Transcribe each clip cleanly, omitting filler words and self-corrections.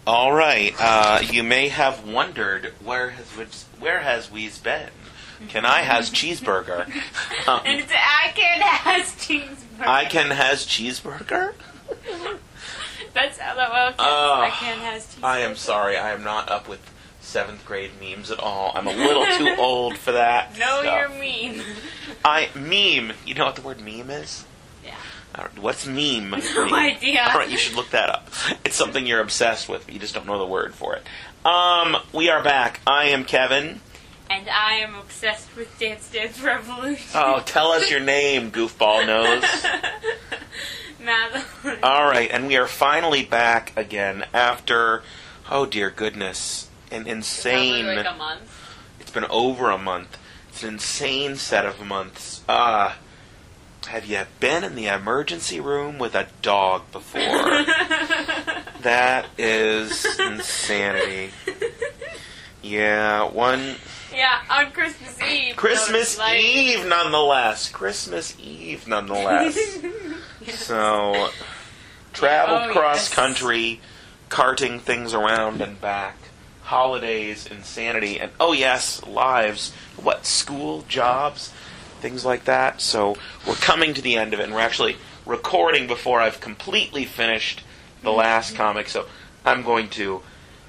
All right. You may have wondered where has Weez been? Can I has cheeseburger? And it's I can has cheeseburger. I can has cheeseburger? That's LOL. I can has cheeseburger. I am sorry. I am not up with 7th grade memes at all. I'm a little too old for that. No, stuff. you're mean. Meme. You know what the word meme is? Yeah. What's meme? No idea. All right, you should look that up. It's something you're obsessed with, but you just don't know the word for it. We are back. I am Kevin. And I am obsessed with Dance Dance Revolution. Oh, tell us your name, goofball nose. Madeline. All right, and we are finally back again after, oh dear goodness, an insane... Probably like a month. It's been over a month. It's an insane set of months. Have you been in the emergency room with a dog before? That is insanity. Yeah, Yeah, on Christmas Eve. Christmas Eve, nonetheless. Christmas Eve, nonetheless. Yes. So, traveled cross yes. country, carting things around and back. Holidays, insanity, and oh yes, lives. What, school, jobs, things like that. So, we're coming to the end of it, and we're actually recording before I've completely finished the last comic, so I'm going to...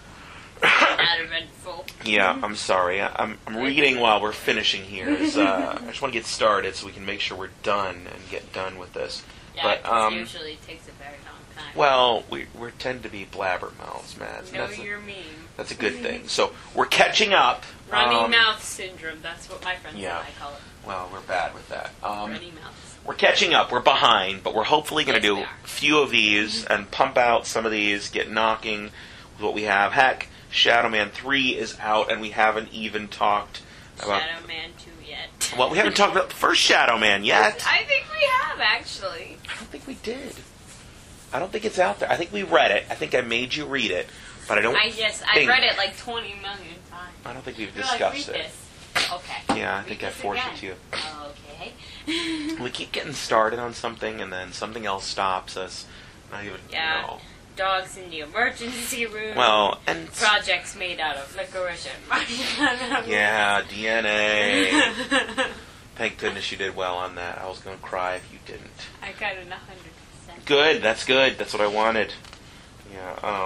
Uneventful. Yeah, I'm sorry. I'm reading while we're finishing here. I just want to get started so we can make sure we're done and get done with this. Yeah, but usually takes a very long time. Well, we tend to be blabbermouths, Mads. No, you're mean. That's a good thing. So we're catching up. Runny mouth syndrome. That's what my friends and I call it. Well, we're bad with that. Runny mouths. We're catching up. We're behind, but we're hopefully going to do we a are. few of these and pump out some of these, get knocking with what we have. Heck, Shadow Man 3 is out, and we haven't even talked about... Shadow Man 2 yet. Well, we haven't talked about the first Shadow Man yet. I think we have, actually. I don't think we did. I don't think it's out there. I think we read it. I think I made you read it, but I don't I read it like 20 million times. I don't think we've You're discussed like, read it. this. Okay. Yeah, I Read think I this forced again. it to you. Okay. We keep getting started on something, and then something else stops us. Not even, Yeah. Dogs in the emergency room. Well, and... Projects made out of licorice and marijuana. Yeah, DNA. Thank goodness you did well on that. I was going to cry if you didn't. I got an 100%. Good, that's good. That's what I wanted. Yeah,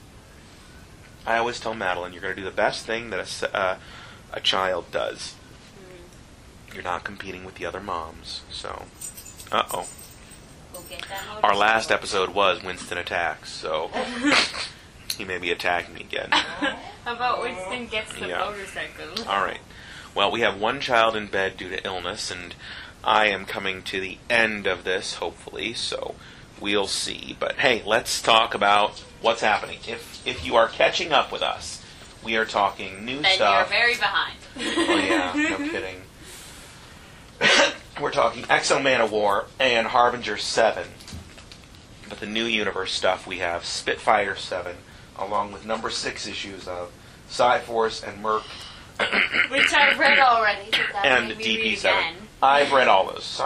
I always tell Madeline, you're going to do the best thing that a child does. You're not competing with the other moms, so... Uh-oh. We'll get that Our last episode was Winston Attacks, so he may be attacking me again. How about Winston gets the Yeah. motorcycle? All right. Well, we have one child in bed due to illness, and I am coming to the end of this, hopefully, so we'll see. But hey, let's talk about what's happening. If you are catching up with us, we are talking new Then stuff. you're very behind. Oh yeah, no kidding. We're talking Exo-Man of War and Harbinger 7. But the new universe stuff, we have Spitfire 7, along with number 6 issues of Psy-Force and Merc. Which I've read already. But that And made me read DP7. again. I've read all those.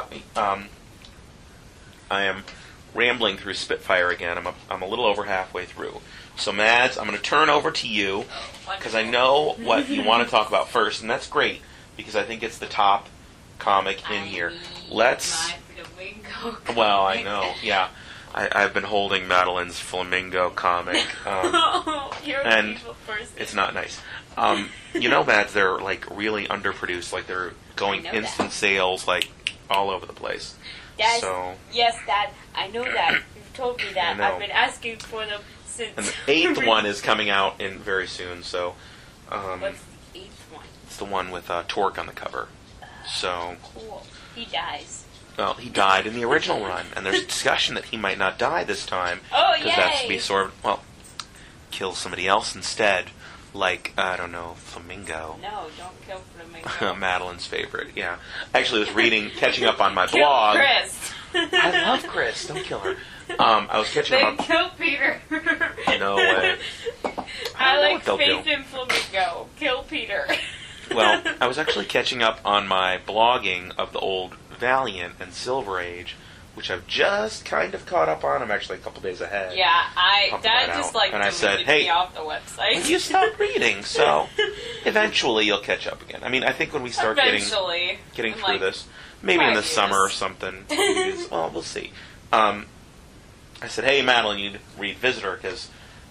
I am rambling through Spitfire again. I'm a little over halfway through. So, Mads, I'm going to turn over to you, because I know what you want to talk about first, and that's great, because I think it's the top comic in here. Let's... My flamingo Well, I know, yeah. I've been holding Madeline's Flamingo comic, You're and an evil person. it's not nice. You know, Mads, they're like really underproduced. Like they're going I know instant that. sales like all over the place. Dad, So, yes, Dad, I know that. You've told me that. I know. I've been asking for them since... and the 8th one is coming out in very soon. So, What's the 8th one? it's the one with Torque on the cover. So, Cool. He dies. well, he died in the original run, and there's discussion that he might not die this time. Oh, Because that's to be yay! sort of, well, kill somebody else instead. Like, I don't know, Flamingo. No, don't kill Flamingo. Madeline's favorite, yeah. Actually, I was catching up on my Kill blog. Chris. I love Chris. Don't kill her. I was catching Then up on... kill Peter. No way. I know like what they'll Faith do. and Flamingo. Kill Peter. Well, I was actually catching up on my blogging of the old Valiant and Silver Age which I've just kind of caught up on. I'm actually a couple days ahead. Yeah, Pumping that that just out. And I said, deleted hey, me off the website. well, you stopped reading, so eventually you'll catch up again. I mean, I think when we start getting in through this, maybe in the 5 summer or years. something. Well, we'll see. I said, hey, Madeline, you need to read Visitor because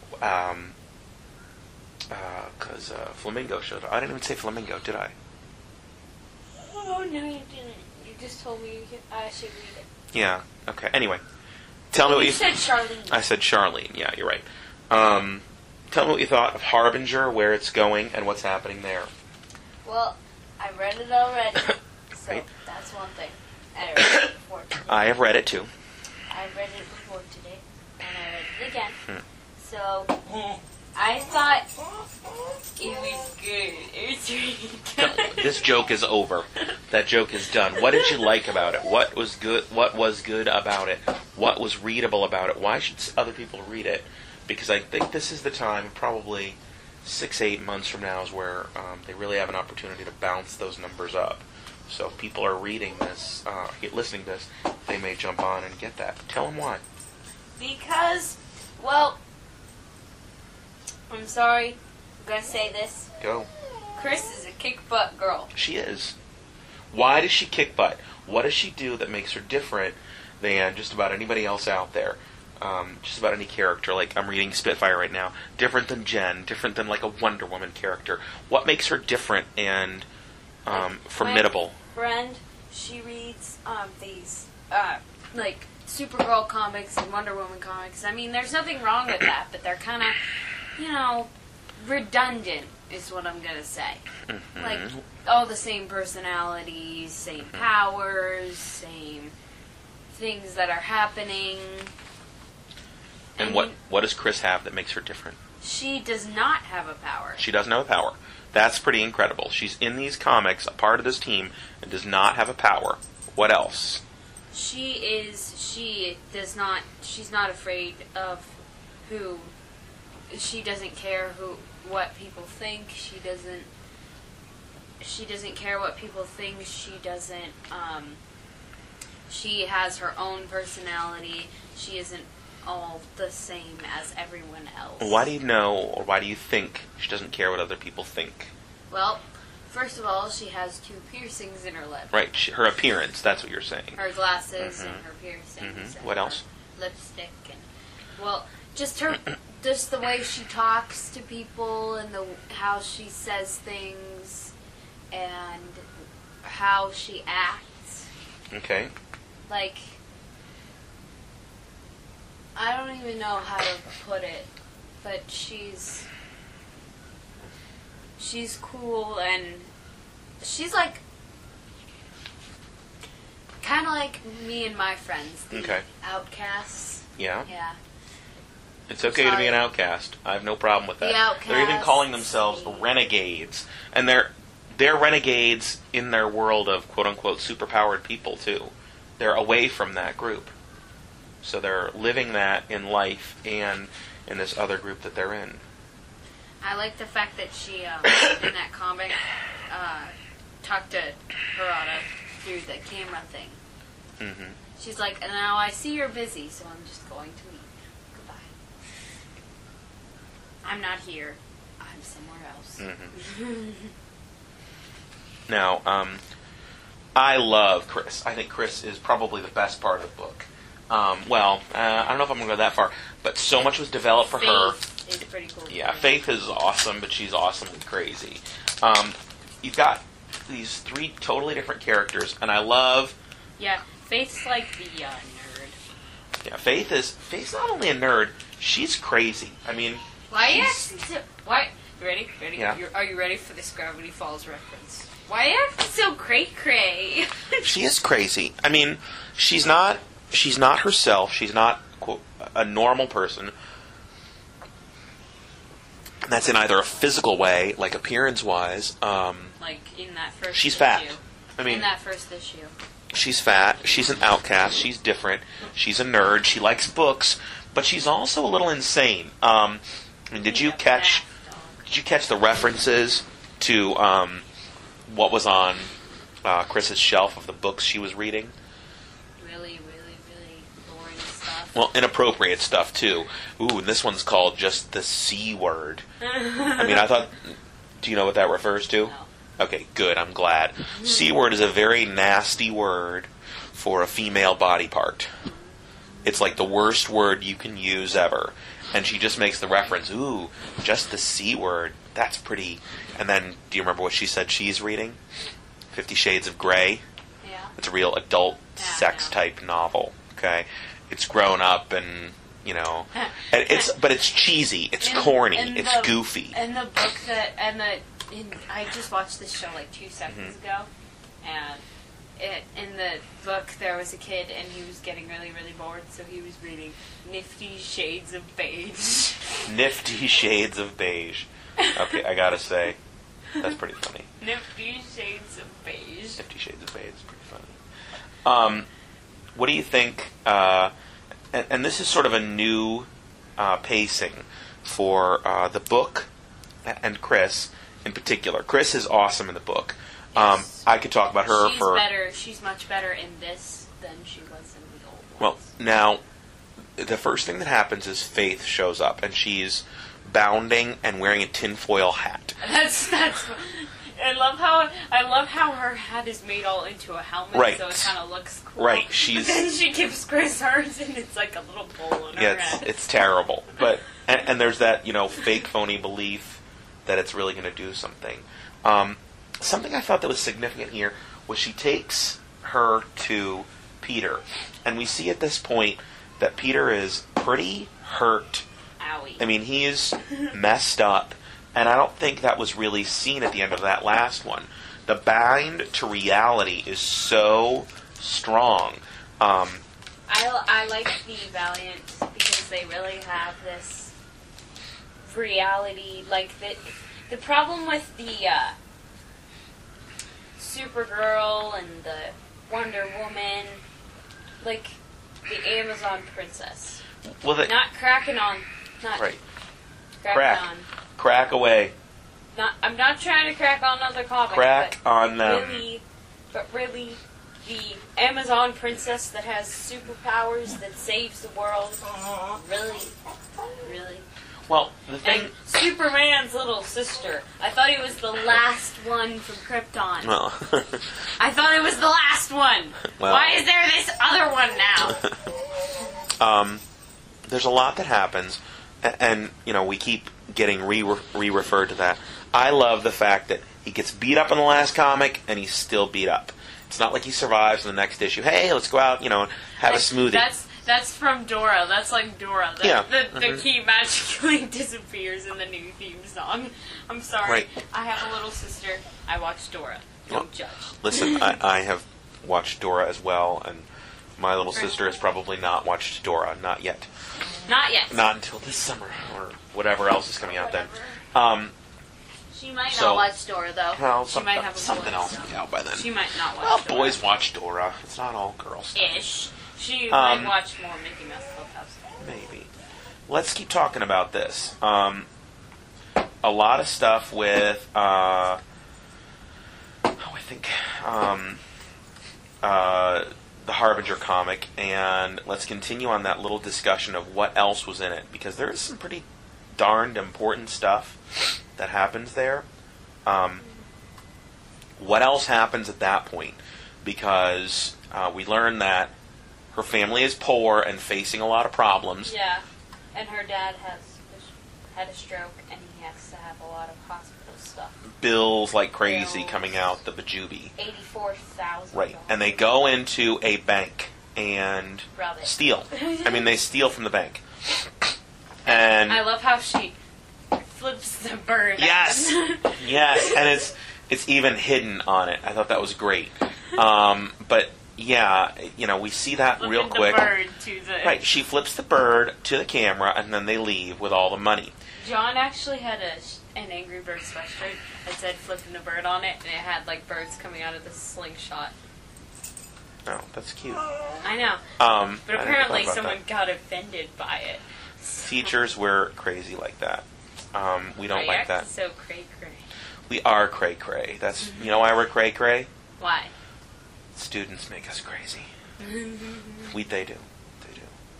Flamingo showed up. I didn't even say Flamingo, did I? Oh, no, you didn't. You just told me I should read it. Yeah. Okay. Anyway, tell me what You you said Charlene. I said Charlene. Yeah, you're right. Tell me what you thought of Harbinger, where it's going, and what's happening there. Well, I read it already, so Right. that's one thing. And I read it before today. I have read it too. I read it before today, and I read it again. Hmm. So, I thought It was good. It was really good. This joke is over. That joke is done. What did you like about it? What was good? What was good about it? What was readable about it? Why should other people read it? Because I think this is the time, probably 6-8 months from now, is where they really have an opportunity to bounce those numbers up. So if people are reading this, listening to this, they may jump on and get that. Tell them why. because, well, I'm sorry, I'm gonna say this. Go. Chris is a kick-butt girl. She is. Why does she kick butt? What does she do that makes her different than just about anybody else out there? Just about any character. Like, I'm reading Spitfire right now. Different than Jen. Different than, like, a Wonder Woman character. What makes her different and formidable? My friend, she reads these, like, Supergirl comics and Wonder Woman comics. I mean, there's nothing wrong with that, but they're kind of, redundant is what I'm going to say. Mm-hmm. Like, all the same personalities, same powers, same things that are happening. And what does Chris have that makes her different? She does not have a power. She doesn't have a power. That's pretty incredible. She's in these comics, a part of this team, and does not have a power. What else? She's not afraid of who, she doesn't care what people think, she doesn't care what people think, she has her own personality, she isn't all the same as everyone else. Why do you know, or why do you think she doesn't care what other people think? Well, first of all, she has 2 piercings in her lip. Right, her appearance, that's what you're saying. Her glasses and her piercings. Mhm. And What her else? Lipstick and just the way she talks to people and how she says things and how she acts. Okay. Like, I don't even know how to put it, but she's cool and she's like kind of like me and my friends, the Okay. outcasts. Yeah. Yeah. It's okay to be an outcast. I have no problem with that. The outcasts. They're even calling themselves renegades. And they're renegades in their world of quote-unquote superpowered people, too. They're away from that group. So they're living that in life and in this other group that they're in. I like the fact that she, in that comic, talked to Harada through the camera thing. Mm-hmm. She's like, now I see you're busy, so I'm just going to leave. Goodbye. I'm not here. I'm somewhere else. Mm-hmm. Now, I love Chris. I think Chris is probably the best part of the book. I don't know if I'm going to go that far, but so much was developed for her. Faith is pretty cool. Yeah, Faith is awesome, but she's awesomely crazy. You've got these 3 totally different characters, and I love... Yeah, Faith's like the nerd. Yeah, Faith's not only a nerd, she's crazy. I mean... Why are you she's- acting so... Why? Ready? Yeah. Are you ready for this Gravity Falls reference? Why are you acting so cray-cray? She is crazy. I mean, she's not herself. She's not, quote, a normal person. And that's in either a physical way, like appearance-wise. Like, in that first She's issue. fat. I mean, In that first issue. she's fat. She's an outcast. She's different. She's a nerd. She likes books, but she's also a little insane. I mean, did you catch the references to what was on Chris's shelf of the books she was reading? Really, really, Well, inappropriate stuff, too. Ooh, and this one's called just the C word. I mean, I thought... Do you know what that refers to? No. Okay, good. I'm glad. C word is a very nasty word for a female body part. It's like the worst word you can use ever. And she just makes the reference, ooh, just the C word. That's pretty... And then, do you remember what she said she's reading? 50 Shades of Grey. Yeah. It's a real adult Yeah, sex-type novel, okay? It's grown up and, you know... and but it's cheesy, it's corny, it's goofy. And the book that... I just watched this show like 2 seconds ago, and in the book there was a kid and he was getting really, really bored, so he was reading 50 Shades of Beige. 50 Shades of Beige. Okay, I gotta say, that's pretty funny. 50 Shades of Beige. 50 Shades of Beige is pretty funny. What do you think, and this is sort of a new pacing for the book and Chris in particular. Chris is awesome in the book. Yes. I could talk about her for... She's much better in this than she was in the old ones. Well, now, the first thing that happens is Faith shows up, and she's bounding and wearing a tinfoil hat. That's I love how her hat is made all into a helmet, right. So it kind of looks cool. Right, But then she gives Chris hers, and it's like a little bowl on her head. It's terrible. But and there's that, fake phony belief that it's really going to do something. Something I thought that was significant here was she takes her to Peter, and we see at this point that Peter is pretty hurt. Owie. I mean, he's messed up, and I don't think that was really seen at the end of that last one. The bind to reality is so strong. I like the Valiant because they really have this reality, like the problem with the Supergirl and the Wonder Woman, like the Amazon Princess. Well, not cracking on. Not right. cracking on. Crack away. I'm not trying to crack on another comic. Crack on them. Really, the Amazon princess that has superpowers that saves the world. Really. Well, the thing... And Superman's little sister. I thought he was the last one from Krypton. Well... I thought it was the last one. Well, why is there this other one now? There's a lot that happens, and we keep getting re-referred to that. I love the fact that he gets beat up in the last comic, and he's still beat up. It's not like he survives in the next issue. Hey, let's go out, and have a smoothie. That's from Dora. That's like Dora. The key magically disappears in the new theme song. I'm sorry. Right. I have a little sister. I watch Dora. Don't judge. Listen, I have watched Dora as well, and my little sister has probably not watched Dora. Not yet. Not yet. Not until this summer, or whatever else is coming out then. She might not watch Dora, though. Well, she might have something else will be out by then. She might not watch Dora. Boys watch Dora. It's not all girls stuff. Ish. She might watch more Mickey Mouse Clubhouse. Maybe. Let's keep talking about this. A lot of stuff with, I think, the Harbinger comic, and let's continue on that little discussion of what else was in it, because there is some pretty darned important stuff that happens there. What else happens at that point? Because we learn that her family is poor and facing a lot of problems. Yeah, and her dad had a stroke, and he has to have a lot of hospital stuff. Bills like crazy coming out the Bajubi. $84,000. Right, and they go into a bank and steal. I mean, they steal from the bank. And I love how she flips the bird. Yes, yes, and it's even hidden on it. I thought that was great. But yeah, we see that real quick. The bird to the... Right, she flips the bird to the camera, and then they leave with all the money. John actually had an Angry Birds sweatshirt that said "flipping the bird" on it, and it had like birds coming out of the slingshot. Oh, that's cute. I know. But apparently someone got offended by it. Teachers were crazy like that. We don't like that. So cray-cray. We are cray-cray. That's why we're cray-cray? Why? Students make us crazy. They do.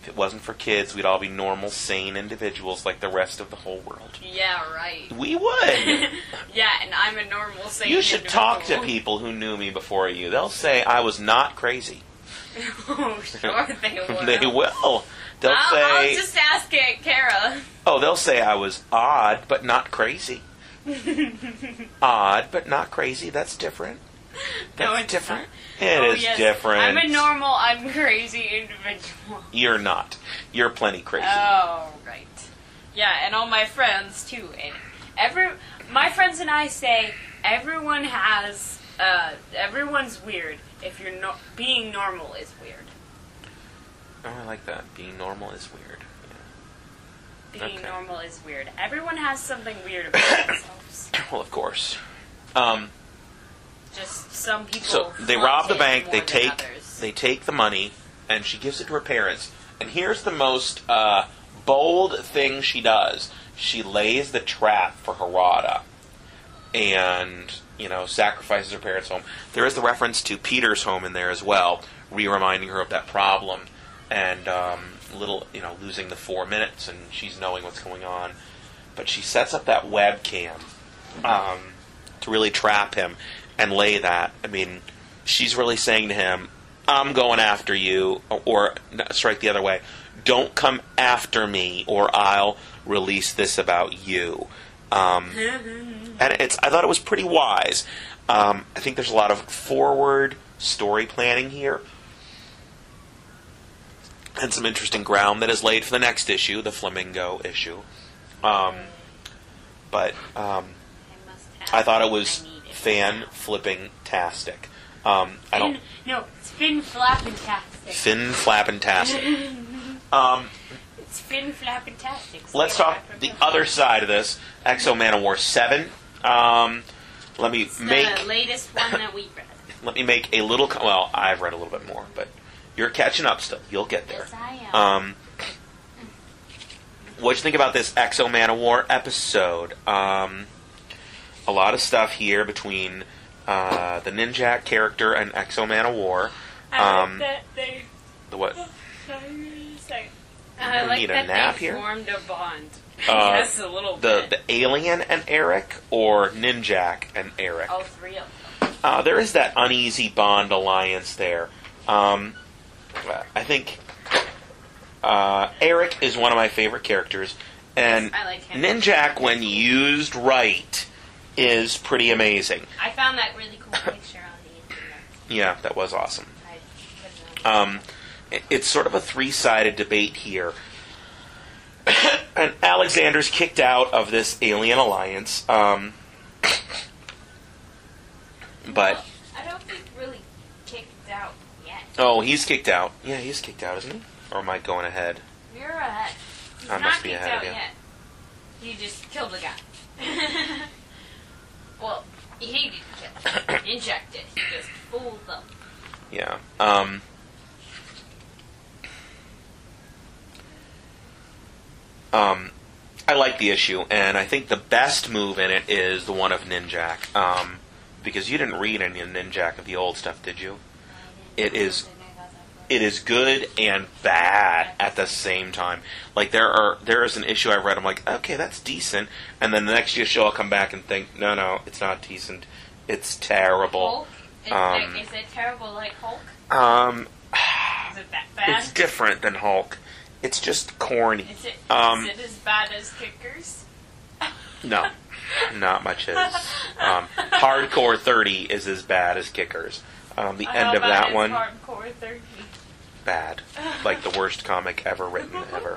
If it wasn't for kids, we'd all be normal, sane individuals like the rest of the whole world. Yeah, right. We would. Yeah, and I'm a normal, sane You should talk to individual. people who knew me before you. They'll say I was not crazy. Oh, sure they will. They will. They'll I'll say, just ask Aunt Kara. oh, they'll say I was odd, but not crazy. Odd, but not crazy. That's different. No, That's it's different. not. It Oh, is yes. different. I'm a normal, I'm crazy individual. You're not. You're plenty crazy. Oh, right. Yeah, and all my friends too. And my friends and I say everyone has, everyone's weird. If you're being normal is weird. Oh, I like that. Being normal is weird. Yeah. Being Okay. normal is weird. Everyone has something weird about themselves. Well, of course. Just some people. So they flaunt rob the it bank. more They than take others. they take the money, and she gives it to her parents. And here's the most bold thing she does: she lays the trap for Harada, and sacrifices her parents' home. There is the reference to Peter's home in there as well, reminding her of that problem, and losing the 4 minutes, and she's knowing what's going on. But she sets up that webcam to really trap him and lay that. I mean, she's really saying to him, I'm going after you, or strike the other way, don't come after me or I'll release this about you. And I thought it was pretty wise. I think there's a lot of forward story planning here, and some interesting ground that is laid for the next issue, the Flamingo issue. But I must have I thought it what was I needed. fan-flipping-tastic. I don't... No, it's fin flappin-tastic. Fin-flappin-tastic. It's fin flappin-tastic. Let's talk the other side of this. Exo Manowar 7. Let me It's make... the latest one that we read. Let me make a little... Well, I've read a little bit more, but you're catching up still. You'll get there. Yes, I am. What'd you think about this Exo Manowar episode? A lot of stuff here between the Ninjak character and Exo Manowar. I like that they... The what? I like need a that nap they here? formed a bond. Yes, a little bit. The alien and Eric, or Ninjak and Eric? All three of them. There is that uneasy bond alliance there. I think Eric is one of my favorite characters, and I like him. Ninjak, when used right, is pretty amazing. I found that really cool picture on the internet. Yeah, that was awesome. I put it on. It's sort of a three-sided debate here. And Alexander's kicked out of this alien alliance. But Well, I don't think really kicked out yet. oh, he's kicked out. Yeah, he's kicked out, isn't he? Or am I going ahead? You're ahead. He's I not must be kicked ahead of out you. yet. You just killed the guy. Well, he didn't kill him. Injected. He just fooled them. Yeah. I like the issue, and I think the best move in it is the one of Ninjak. Because you didn't read any of Ninjak of the old stuff, did you? It is good and bad at the same time. Like there is an issue I read. I'm like, okay, that's decent, and then the next issue I'll come back and think, no, it's not decent. It's terrible. Hulk? Is it terrible like Hulk? Is it that bad? It's different than Hulk. It's just corny. Is it as bad as Kickers? No, not much is. Hardcore 30 is as bad as Kickers. The end of that one, Hardcore 30. bad. Like the worst comic ever written ever.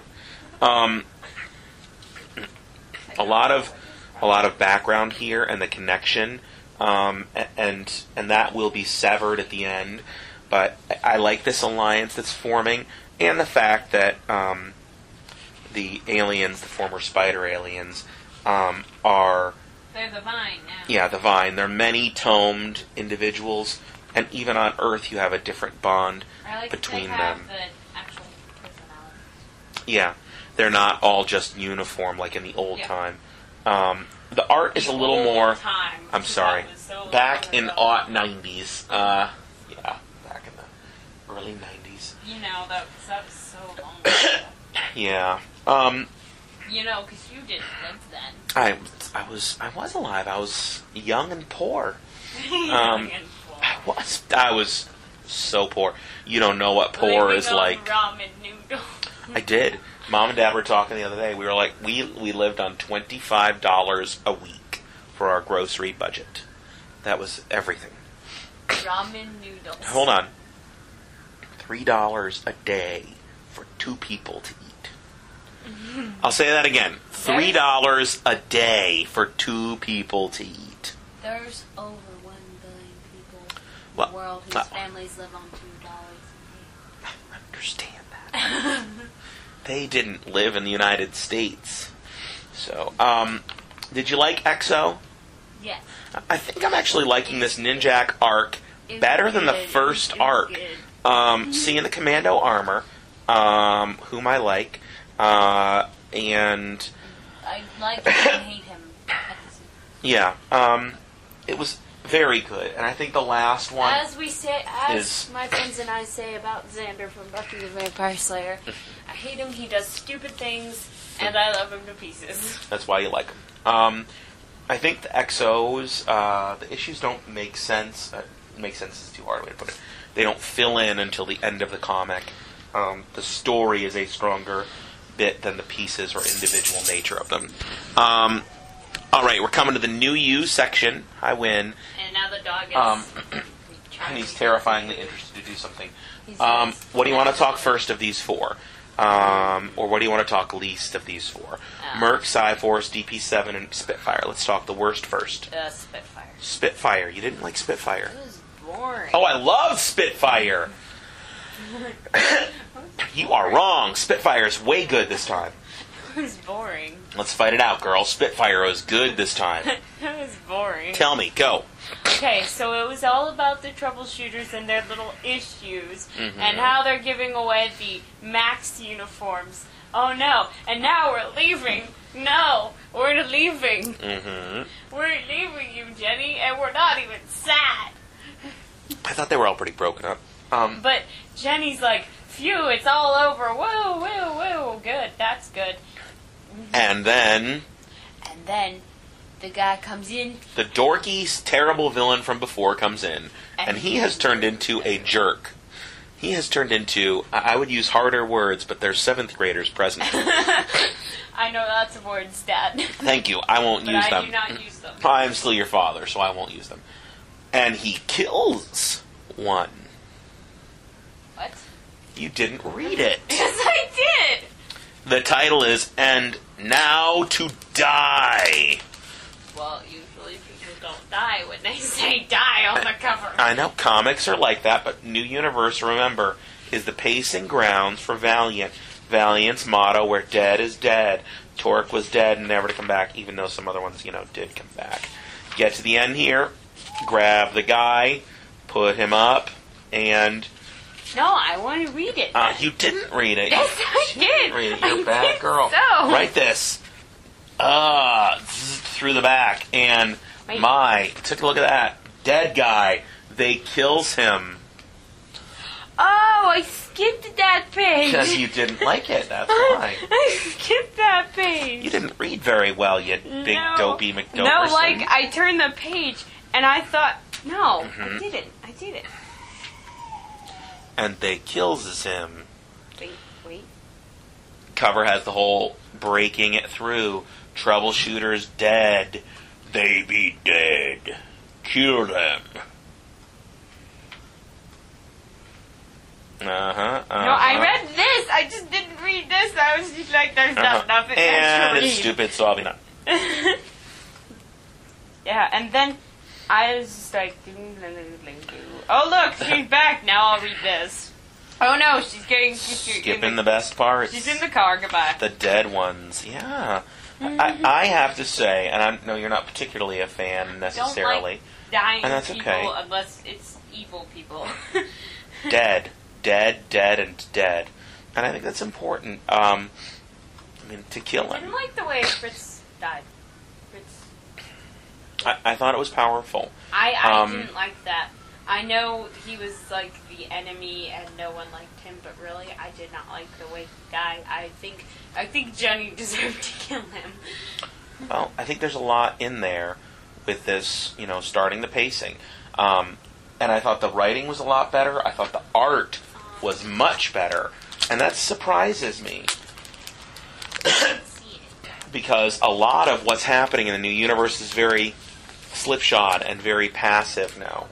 A lot of background here and the connection, and that will be severed at the end. But I like this alliance that's forming, and the fact that the aliens, the former spider aliens, are... They're the Vine now. Yeah, the Vine. They're many-tomed individuals, and even on Earth you have a different bond I like between that they have them. the actual personality. Yeah, they're not all just uniform like in the old Yeah. time. The art is a little Old more... time. I'm sorry. That was so Back long in ago. aught 90s. Yeah, back in the early 90s. movies. That was so long ago. Yeah. Because you didn't live then. I was alive. I was young and poor. Young and poor. I was so poor. You don't know what poor Living is on like. ramen noodles. I did. Mom and Dad were talking the other day. We were like, we lived on $25 a week for our grocery budget. That was everything. Ramen noodles. Hold on. $3 a day for 2 people to eat. I'll say that again. $3 a day for 2 people to eat. There's over 1 billion people in Well, the world whose families live on $2 a day. I understand that. They didn't live in the United States. So, did you like EXO? Yes. I think I'm actually liking this Ninjak arc It's better than the good. first It's arc. good. Seeing the Commando armor, whom I like, and I like him and hate him at the same yeah, it was very good. And I think the last one, As is- my friends and I say about Xander from Buffy the Vampire Slayer, I hate him, he does stupid things, and I love him to pieces. that's why you like them. I think the EXOs, the issues don't make sense. Make sense is too hard a way to put it. They don't fill in until the end of the comic. The story is a stronger bit than the pieces or individual nature of them. All right, we're coming to the new you section. Hi, Win. And now the dog is... And he's terrifyingly interested to do something. He's What do you want to talk first of these 4? Or what do you want to talk least of these 4? Merc, Cyforce, DP7, and Spitfire. Let's talk the worst first. Spitfire. Spitfire. You didn't like Spitfire. It was boring. Oh, I love Spitfire! You are wrong. Spitfire is way good this time. It was boring. Let's fight it out, girl. Spitfire is good this time. It was boring. Tell me. Go. Okay, so it was all about the troubleshooters and their little issues, Mhm. and how they're giving away the Max uniforms. Oh no, and now we're leaving. No, we're leaving. Mm-hmm. We're leaving you, Jenny, and we're not even sad. I thought they were all pretty broken up. But Jenny's like, phew, it's all over. Woo, woo, woo. Good, that's good. And then And then the guy comes in. the dorky, terrible villain from before comes in, and he has turned into a jerk. He has turned into, I would use harder words, but there's 7th graders present. I know lots of words, Dad. Thank you. I won't But use I them. do not use them. I'm still your father, so I won't use them. And he kills one. What? You didn't read it. Yes, I did! The title is And Now to Die. Well, usually people don't die when they say die on the cover. I know comics are like that, but New Universe, remember, is the pacing grounds for Valiant. Valiant's motto, where dead is dead. Torque was dead and never to come back, even though some other ones, did come back. Get to the end here, grab the guy, put him up, and... No, I want to read it. you didn't read it. Yes, I did. Read it. You're a I bad did girl. so. Write this. Through the back. And Wait. took a look at that. Dead guy. They kills him. Oh, I skipped that page. Because you didn't like it. That's why. I skipped that page. You didn't read very well, you big dopey McDoperson. No, I turned the page and I thought, no, Mhm. I didn't. And they kills him. Wait. Cover has the whole breaking it through. Troubleshooter's dead. They be dead. Kill them. No, I read this. I just didn't read this. I was just like, there's nothing And else to it's read. stupid, so I'll be not. Yeah, and then I was just like, oh look, she's back. Now I'll read this. Oh no, she's Skipping the best parts. She's in the car. Goodbye. The dead ones, yeah. I have to say, and I know you're not particularly a fan necessarily. Dying And that's people okay. unless it's evil people. Dead, and dead. And I think that's important. To kill I him. didn't like the way Fritz died. Fritz. I thought it was powerful. I didn't like that. I know he was like the enemy and no one liked him, but really, I did not like the way he died. I think Jenny deserved to kill him. Well, I think there's a lot in there with this, starting the pacing. And I thought the writing was a lot better. I thought the art was much better. And that surprises me. Because a lot of what's happening in the new universe is very slipshod and very passive now.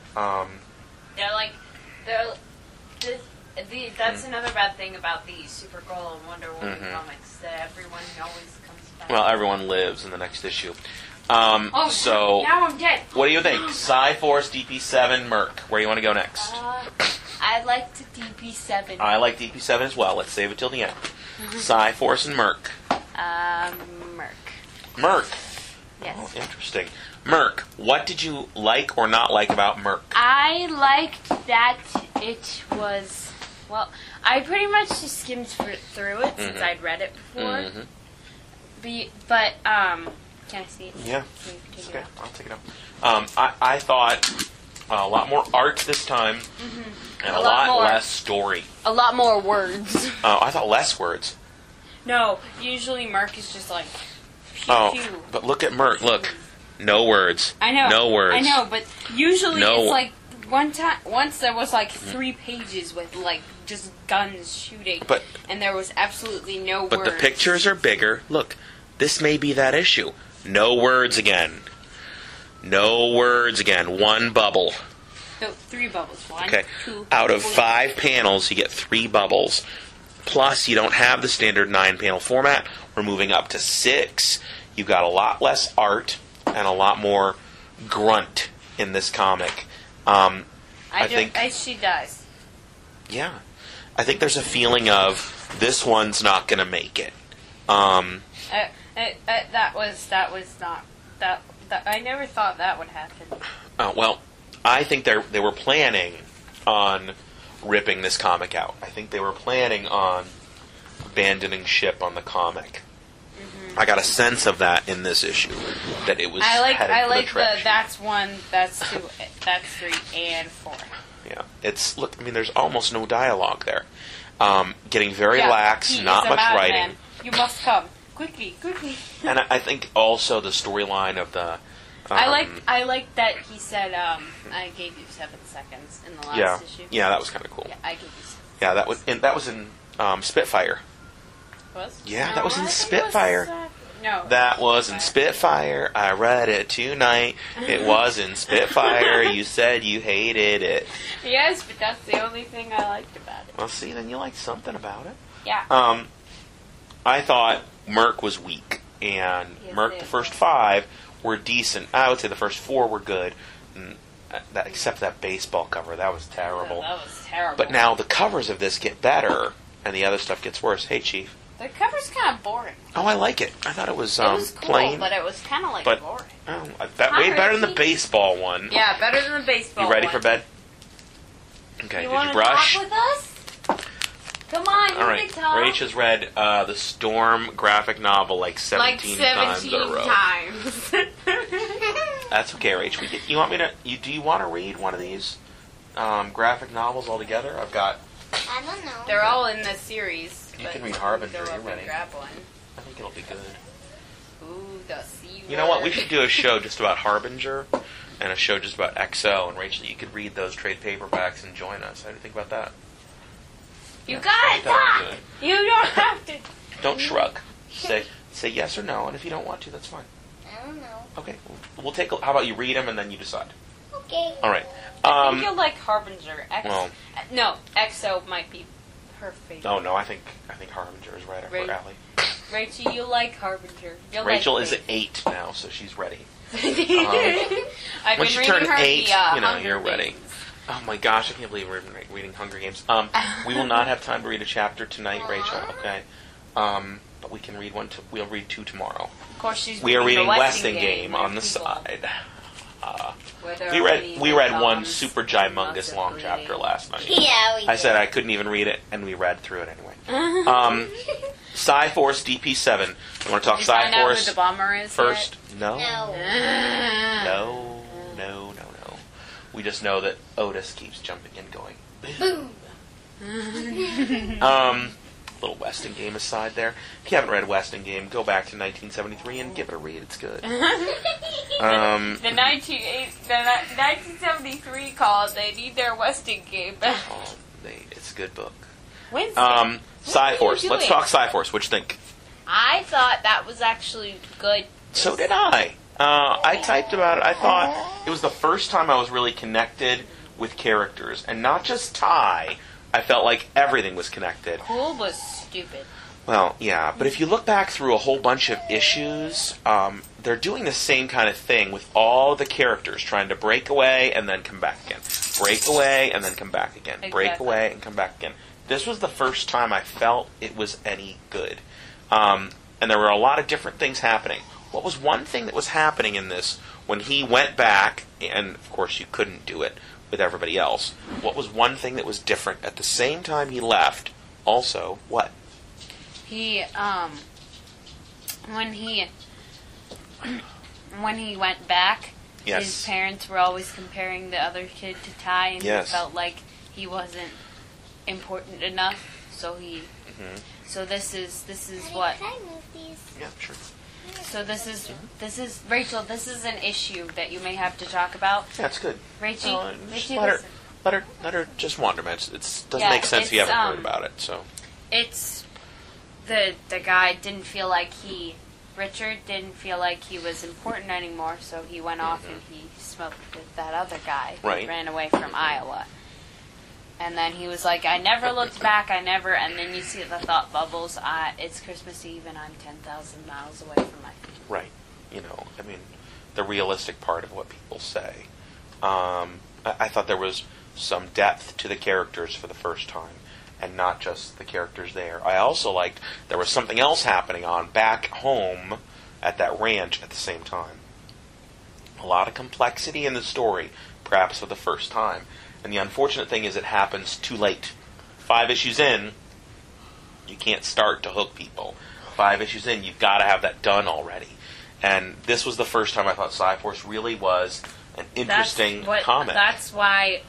That's another bad thing about the Supergirl and Wonder Woman comics, that everyone always comes back. Well, everyone lives in the next issue. So now I'm dead. What do you think? Psi-Force, DP7, Merc. Where do you want to go next? I like the DP7. I like DP7 as well. Let's save it till the end. Psi-Force and Merc. Merc. Merc. Yes. Oh, interesting. Merc. What did you like or not like about Merc? I liked that it was... Well, I pretty much just skimmed through it since I'd read it before. But, can I see it? Yeah. Okay, I'll take it up. I thought a lot more art this time, and a lot less story. A lot more words. I thought less words. No, usually Merc is just like, pew, pew. But look at Merc. Look. No words. I know. No words. I know, but usually it's like once there was like 3 pages with like just guns shooting, and there was absolutely no words. But the pictures are bigger. Look, this may be that issue. No words again. No words again. 1 bubble. No, 3 bubbles. 1, okay. 2, Out of 4. 5 panels, you get 3 bubbles. Plus, you don't have the standard 9-panel format. We're moving up to 6. You've got a lot less art and a lot more grunt in this comic. I think she dies. Yeah. I think there's a feeling of this one's not going to make it. That was not that. I never thought that would happen. Well, I think they were planning on ripping this comic out. I think they were planning on abandoning ship on the comic. I got a sense of that in this issue, that it was headed for the direction. That's 1, that's 2, that's 3, and 4. Yeah, there's almost no dialogue there. Getting very lax, not much writing. Man. You must come quickly. And I think also the storyline of the. I like that he said, "I gave you 7 seconds" in the last issue. Yeah, that was kind of cool. Yeah, I gave you 7. Yeah, that was in Spitfire. Was? Yeah, no, that was in Spitfire. No. That was in Spitfire. I read it tonight. It was in Spitfire. You said you hated it. Yes, but that's the only thing I liked about it. Well, see, then you liked something about it. Yeah. I thought Merc was weak, and Merc, the first 5 were decent. I would say the first 4 were good, except that baseball cover. That was terrible. Yeah, that was terrible. But now the covers of this get better, and the other stuff gets worse. Hey, Chief. The cover's kind of boring. Oh, I like it. I thought it was, it was cool, plain. But it was kind of like boring. Oh, way better than the baseball one. Yeah, better than the baseball one. You ready for bed? Okay, you did you brush? Talk with us? Come on, all right. Rach has read the Storm graphic novel like 17 times in a row. That's okay, Rach. You want me to? Do you want to read one of these graphic novels all together? I've got. I don't know. They're all in the series. You can read Harbinger. You're ready. Grab one. I think it'll be good. Ooh, the C. You know what? We should do a show just about Harbinger and a show just about XO. And Rachel, you could read those trade paperbacks and join us. How do you think about that? You gotta talk. You don't have to. Don't shrug. Say yes or no, and if you don't want to, that's fine. I don't know. Okay, we'll take. How about you read them and then you decide? Okay. All right. I think you'll like Harbinger. No, XO might be her favorite. Oh no, I think Harbinger is right up her alley. Rachel, you like Harbinger. Rachel is at 8 now, so she's ready. When she turned 8, you're ready. Oh my gosh, I can't believe we're reading Hunger Games. We will not have time to read a chapter tonight, Rachel. Okay, but we can read one. We'll read 2 tomorrow. Of course, we are reading Westingame on the side. We read one super gymongous long chapter last night. Yeah, we did. I said I couldn't even read it, and we read through it anyway. Psi-Force DP7. You want to talk Psi-Force who the bomber is first? yet? No. No. No. We just know that Otis keeps jumping in going, Boom. Little West Endgame aside there. If you haven't read West Endgame, go back to 1973 and give it a read. It's good. The 1973 called. They need their Westing game. It's a good book. Winston. Cyforce. you Let's doing? talk Cyforce. What you think? I thought that was actually good. So did I. I typed about it. I thought it was the first time I was really connected with characters. And not just Ty. I felt like everything was connected. Cool was stupid. Well, yeah. But if you look back through a whole bunch of issues, they're doing the same kind of thing with all the characters, trying to break away and then come back again. Break away and then come back again. Break Exactly. away and come back again. This was the first time I felt it was any good. And there were a lot of different things happening. What was one thing that was happening in this when he went back, and of course you couldn't do it with everybody else, what was one thing that was different at the same time he left? Also, what? He, when he went back, Yes. his parents were always comparing the other kid to Ty, and Yes. he felt like he wasn't important enough. So so this is what. Can I move these? Yeah, sure. So this is Rachel. This is an issue that you may have to talk about. That's good. Rachel, Just Rachel, let listen. her just wander, man. It doesn't Yeah, make sense if you it's, haven't heard about it. So It's the guy didn't feel like Richard didn't feel like he was important anymore, so he went off and he smoked with that other guy who Right. ran away from Iowa. And then he was like, I never looked back, and then you see the thought bubbles, it's Christmas Eve and I'm 10,000 miles away from my family. right, I mean, the realistic part of what people say. I thought there was some depth to the characters for the first time, and not just the characters there. I also liked there was something else happening on back home at that ranch at the same time. A lot of complexity in the story, perhaps for the first time. And the unfortunate thing is it happens too late. 5 issues in, you can't start to hook people. 5 issues in, you've got to have that done already. And this was the first time I thought Cyforce really was an interesting comic. That's why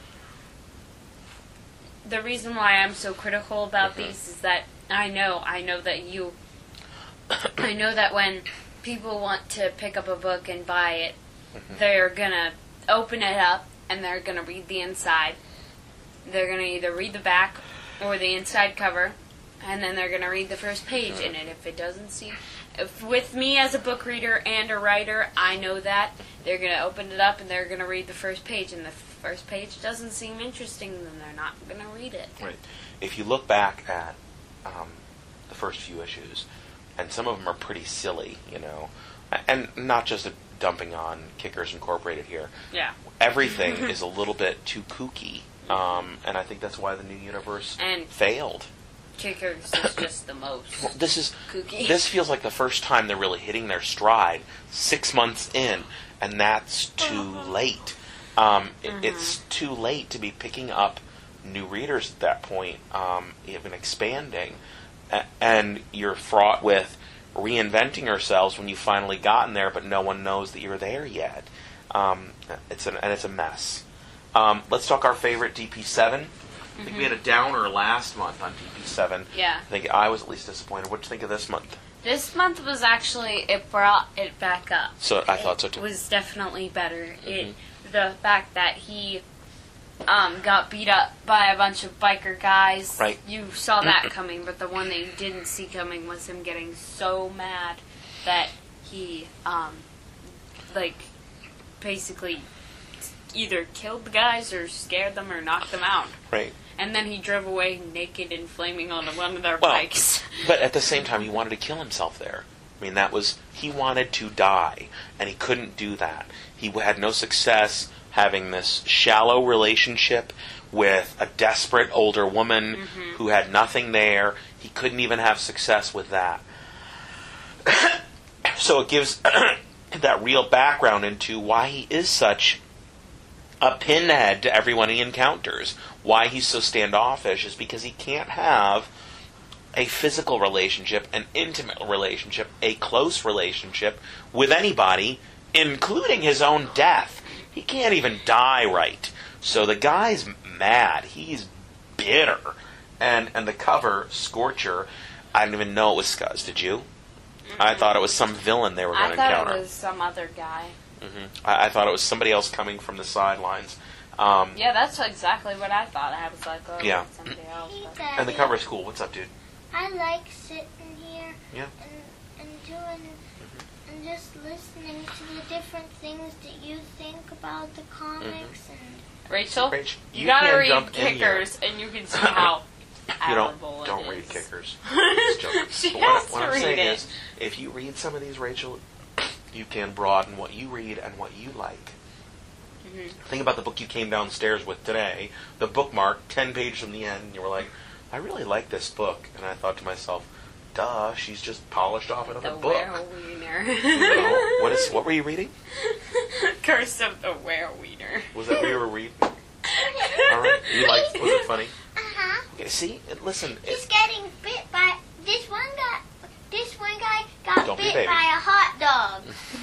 the reason why I'm so critical about these is that I know that I know that when people want to pick up a book and buy it, they're gonna open it up and they're gonna read the inside. They're gonna either read the back or the inside cover, and then they're gonna read the first page in it. If with me as a book reader and a writer, I know that they're gonna open it up and they're gonna read the first page, and the first page doesn't seem interesting, then they're not gonna read it. Right. If you look back at the first few issues, and some of them are pretty silly, and not just dumping on Kickers Incorporated here. Yeah. Everything is a little bit too kooky, and I think that's why the New Universe And failed. Kickers is just the most Well, this kooky. feels like the first time they're really hitting their stride. 6 months in, and that's too late. It's too late to be picking up new readers at that point, even expanding, and you're fraught with reinventing yourselves when you've finally gotten there, but no one knows that you're there yet. It's a mess. Let's talk our favorite DP7. I think we had a downer last month on DP7. Yeah. I think I was at least disappointed. What did you think of this month? This month was actually, it brought it back up. So I thought so It too. was definitely better. The fact that he got beat up by a bunch of biker guys. Right. You saw that coming, but the one that you didn't see coming was him getting so mad that he, basically either killed the guys or scared them or knocked them out. Right. And then he drove away naked and flaming on one of their Well, bikes. But at the same time, he wanted to kill himself there. I mean, he wanted to die, and he couldn't do that. He had no success having this shallow relationship with a desperate older woman who had nothing there. He couldn't even have success with that. So it gives that real background into why he is such a pinhead to everyone he encounters. Why he's so standoffish is because he can't have a physical relationship, an intimate relationship, a close relationship with anybody, including his own death. He can't even die right. So the guy's mad. He's bitter. And the cover, Scorcher, I didn't even know it was Scuzz. Did you? Mm-hmm. I thought it was some villain they were going to encounter. I thought it was some other guy. Mm-hmm. I thought it was somebody else coming from the sidelines. Yeah, that's exactly what I thought. I was like, oh, yeah. it's somebody else. And the cover is cool. What's up, dude? I like sitting here yeah. and doing and just listening to the different things that you think about the comics and Rachel, you gotta read Kickers and you can see how you admirable don't it read is. Kickers. She But has what to I'm read saying it. is, if you read some of these, Rachel, you can broaden what you read and what you like. Mm-hmm. Think about the book you came downstairs with today, the bookmark, 10 pages from the end, and you were like, I really like this book. And I thought to myself, duh, she's just polished off another the book. Werewiener. You know, what were you reading? Curse of the Werewiener. Was that what you were reading? All right. You liked? Was it funny? Uh-huh. Okay. See, listen. He's getting bit by this one guy. This one guy got Don't be bit baby. by a hot dog.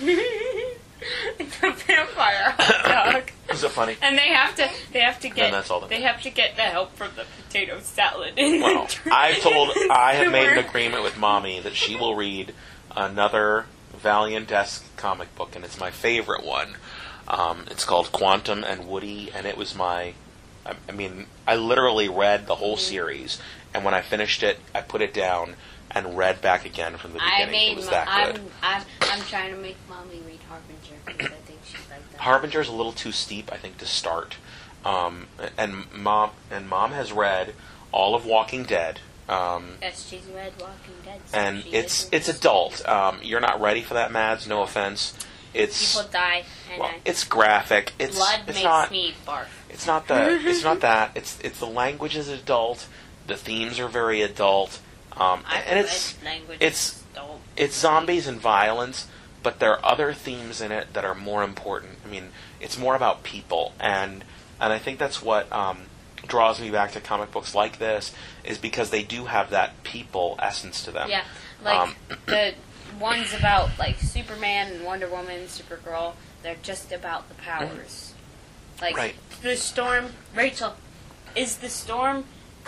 The vampire hot dog. Was it funny? And they have to get Then that's all that they have to get the help from the potato salad. In Well, the I have made an agreement with Mommy that she will read another Valiant-esque comic book, and it's my favorite one. It's called Quantum and Woody, and it was I literally read the whole series, and when I finished it, I put it down and read back again from the beginning. It was that good. I'm trying to make Mommy read Harbinger because I think she'd like that. Harbinger's a little too steep, I think, to start. And Mom has read all of Walking Dead. Yes, she's read Walking Dead. So And it's adult. You're not ready for that, Mads. No offense. People die. And It's graphic. blood it's makes not, me barf. It's not that. It's the language is adult. The themes are very adult. And it's zombies and violence, but there are other themes in it that are more important. I mean, it's more about people, and I think that's what draws me back to comic books like this, is because they do have that people essence to them. Yeah, like the ones about like Superman and Wonder Woman, Supergirl. They're just about the powers. Like right. the Storm. Rachel, is the Storm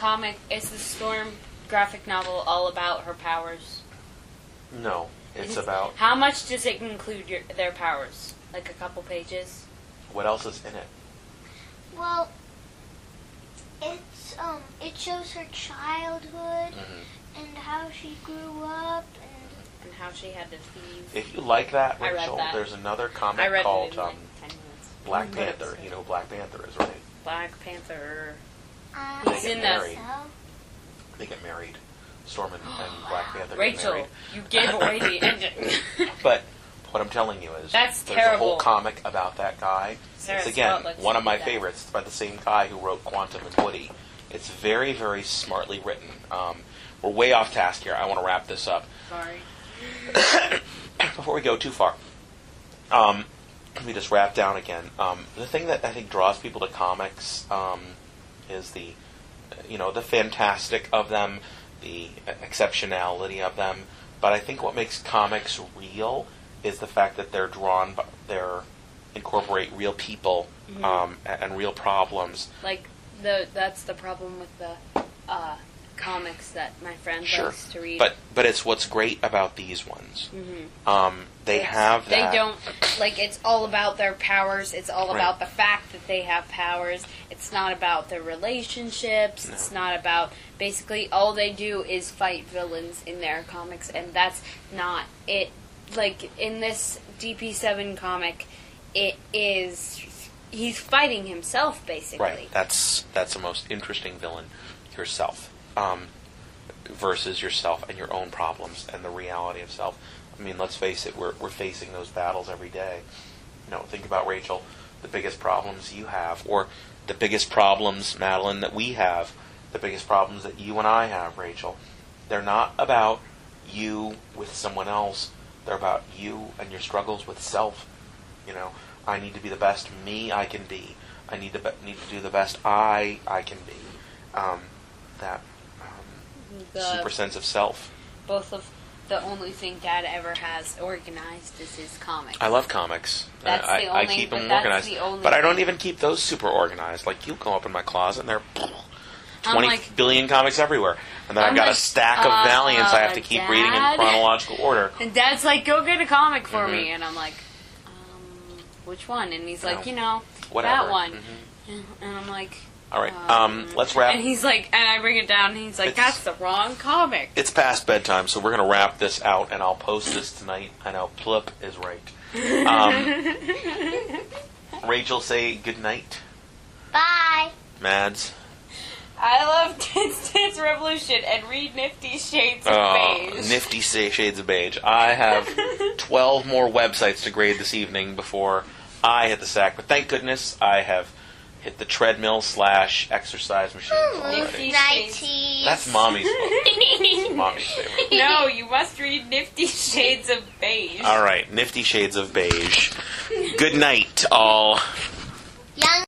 graphic novel all about her powers? No, it's about... How much does it include their powers? Like a couple pages? What else is in it? Well, it's it shows her childhood and how she grew up and how she had to thieve. If you like that, I read Rachel, that. there's another comic I read called it in like 10 minutes. Black Panther. You know who Black Panther is, right? Black Panther. They He's get in married. that. They get married. Storm and Black Panther Rachel, get married. you gave away the ending. But what I'm telling you is That's there's terrible. a whole comic about that guy. Sarah It's, again, Scott looks one of my like that. favorites. It's by the same guy who wrote Quantum and Woody. It's very, very smartly written. We're way off task here. I want to wrap this up. Sorry. Before we go too far, let me just wrap down again. The thing that I think draws people to comics is the fantastic of them, the exceptionality of them. But I think what makes comics real is the fact that they're incorporate real people and real problems. Like that's the problem with the comics that my friend likes to read. But it's what's great about these ones. They have that. They don't it's all about their powers. It's all about the fact that they have powers. It's not about their relationships. No. It's not about basically all they do is fight villains in their comics, and that's not it. Like in this DP7 comic, it is he's fighting himself basically. Right. That's the most interesting villain, yourself. Versus yourself and your own problems and the reality of self. I mean, let's face it, we're facing those battles every day. Think about, Rachel, the biggest problems you have, or the biggest problems, Madeline, that we have, the biggest problems that you and I have, Rachel. They're not about you with someone else. They're about you and your struggles with self. I need to be the best me I can be. I need to do the best I can be. That super sense of self. Both of the only thing Dad ever has organized is his comics. I love comics. That's the I only- keep but them that's organized. the only But I don't thing. even keep those super organized. Like, you go up in my closet and there are 20 like- billion comics everywhere. And then I've I'm got a like, stack of Valiants I have to keep reading in Dad? chronological order. And Dad's like, go get a comic for me. Mhm. And I'm like, which one? And he's like, No. that Whatever. one. Mhm. And I'm like, All right, let's wrap. And he's like, and I bring it down, and he's like, It's- that's the wrong comic. It's past bedtime, so we're going to wrap this out, and I'll post this tonight. I know, Plip is right. Rachel, say good night. Bye. Mads. I love Dance Revolution and read Nifty Shades of Beige. Nifty Shades of Beige. I have 12 more websites to grade this evening before I hit the sack, but thank goodness I have hit the treadmill / exercise machines already. Nifty Nighties. That's Mommy's book. Mommy's favorite. No, you must read Nifty Shades of Beige. All right, Nifty Shades of Beige. Good night, all.